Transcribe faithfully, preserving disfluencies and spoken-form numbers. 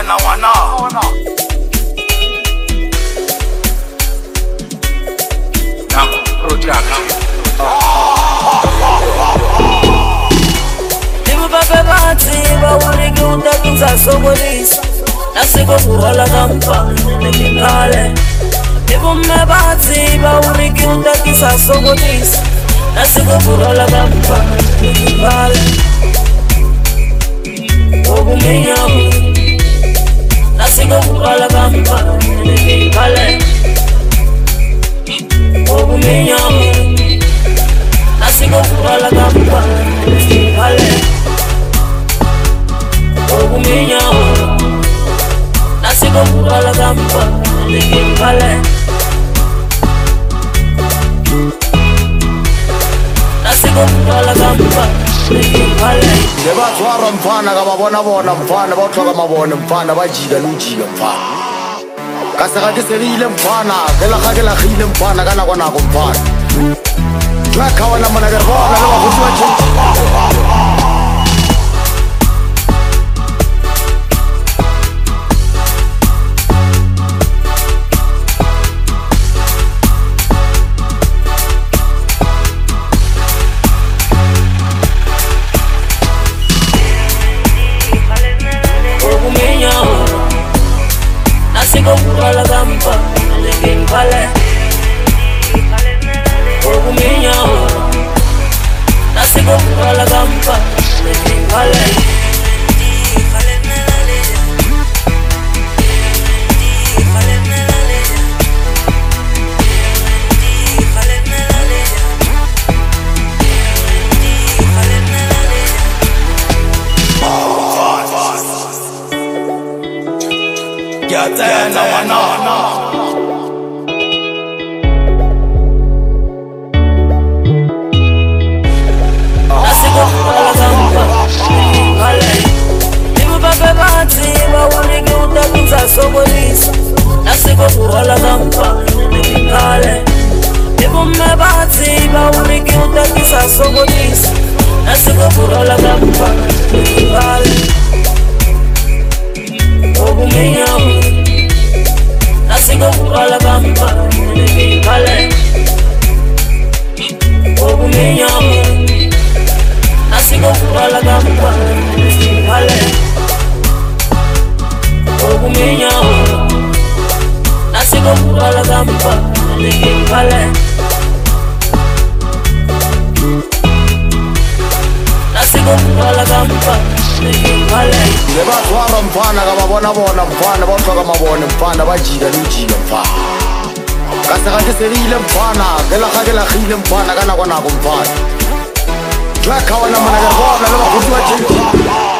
na wana Nako production Babe bathi bawulike untakinza sokolisa nasiko kurola kampa nekimale Ibume bathi bawulike untakinza sokolisa nasiko kurola kampa nekimale Obuminya nasiko kurola kampa nekimale Obuminya nasiko kurola kampa nekimale Obuminya nasiko kurola kampa nekimale Nasiko kurola kampa nekimale Ngebathwara mfana kababona bona mfana bawuhloka mabone mfana bajika lujika mfana Kasakakiselile mfana kelakhakelahile mfana kana kwanako mfana Twakhawana mana kerbona loba kuthi wathi Nasiko kurola kampa nekimale Obuminya nasiko kurola kampa nekimale Yatena wana Nasiko kurola kampa nekimale Babe bathi bawulike untakinza sokolisa nasiko kurola kampa nekimale Ibume bathi bawulike untakinza sokolisa nasiko kurola kampa nekimale Obuminya nasiko kurola kampa nekimale Obuminya nasiko kurola kampa nekimale Obuminya nasiko kurola kampa nekimale Nasiko kurola kampa nekimale Ngebathwara mfana kababona bona mfana bawuhloka mabone mfana bajika lujika mfana Kasakakiselile mfana kelakhakelahile mfana kana kwanako mfana Twakhawana mana kerbona loba kuthi wathi